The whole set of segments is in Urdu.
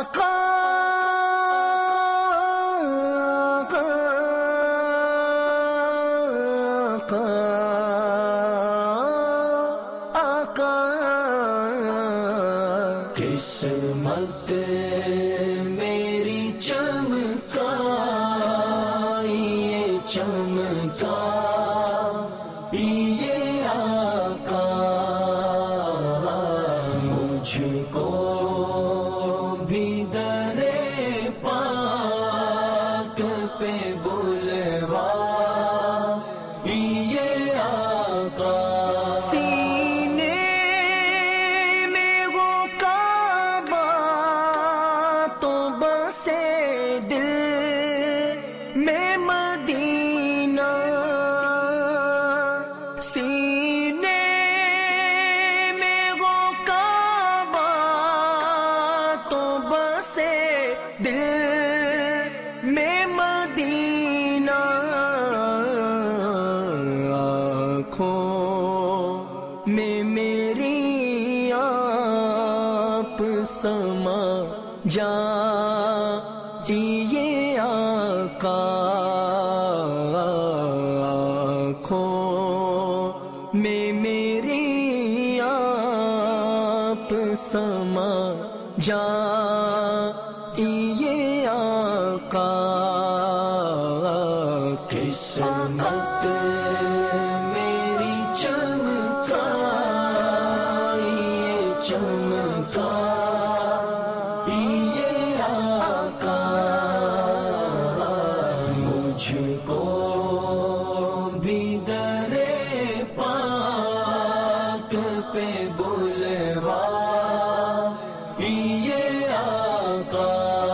قسمت میری چمکا یہ چمکا یہ آقا مجھ کو بھی در پاک پہ بلوا یہ آقا میں میری آپ سما جائیے آقا آنکھوں میں میری آپ سما جائیے آقا قسمت میری چمکا یہ چمکا یہ آقا مجھ کو بھی در پاک پہ بلوا یہ آقا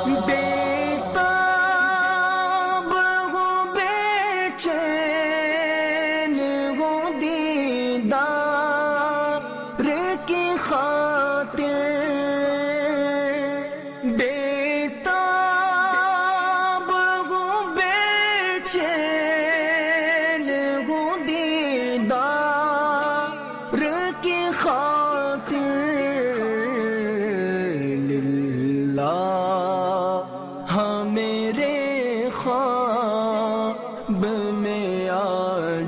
خواب میں آ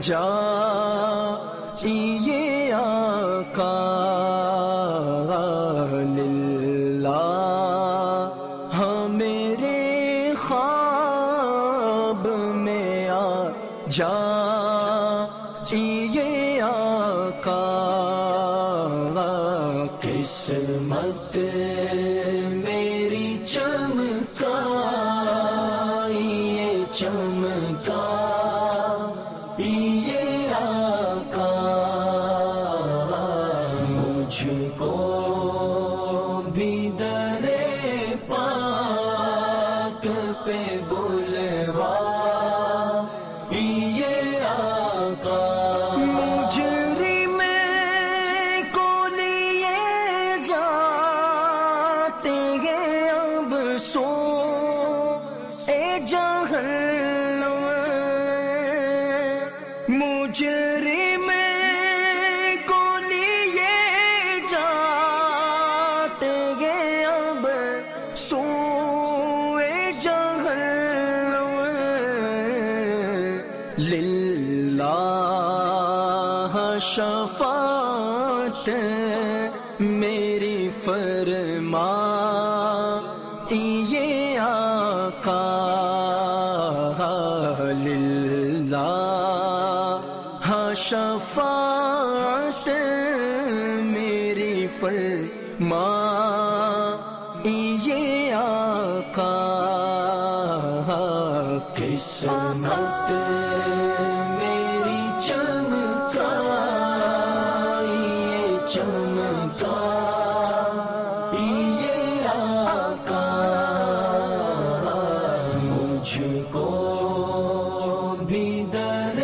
جائیے آقا للہ میرے خواب میں آ جائیے آقا قسمت میری چمکا یہ چمکا یہ آقا مجھ کو بھی در پاک پہ بلوا یہ آقا مجرم کو لیے جاتے گے اب سوئے جہنم للہ شفاعت میری فرما یہ آقا للہ شفاعت میری فرما یہ آقا قسمت میری چمکا یہ چمکا یہ آقا مجھ کو بھی در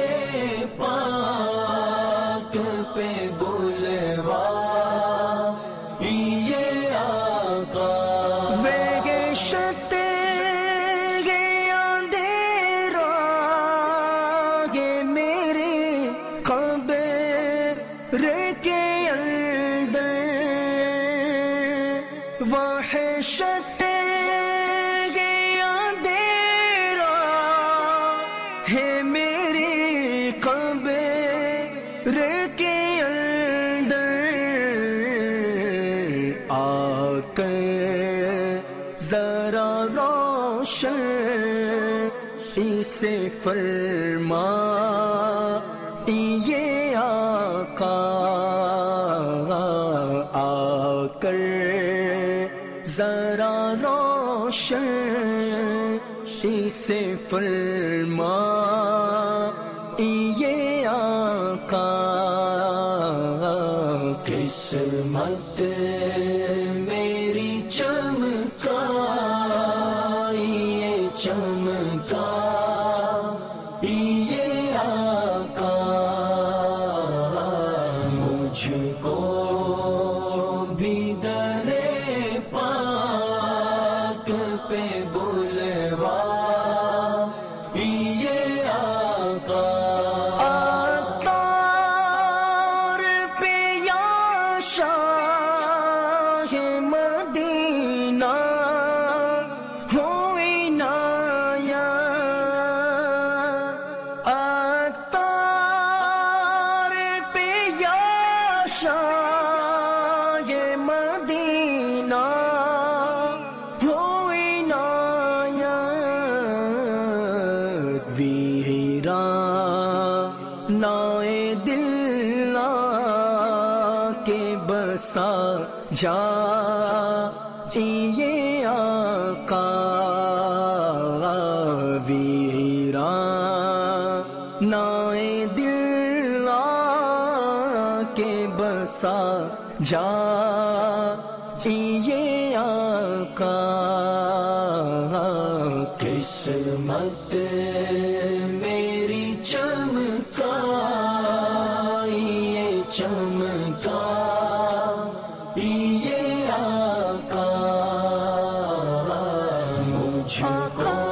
پاک پہ بلوا یہ آقا بہشت ہے میری قبر کے اندر آ کر ذرا روشن اسے فرما یہ آقا آ کر ذرا روشن اسے فرما یہ آقا قسمت میری چمکا یہ چمکا یہ آقا مجھ کو بھی درے پاک پہ بلوا یہ آقا نائے دل کے بسا جا یہ آقا ویران نائے دل کے بسا جا یہ آقا قسمت میری چمکا یہ چمکا یہ آقا مجھ کو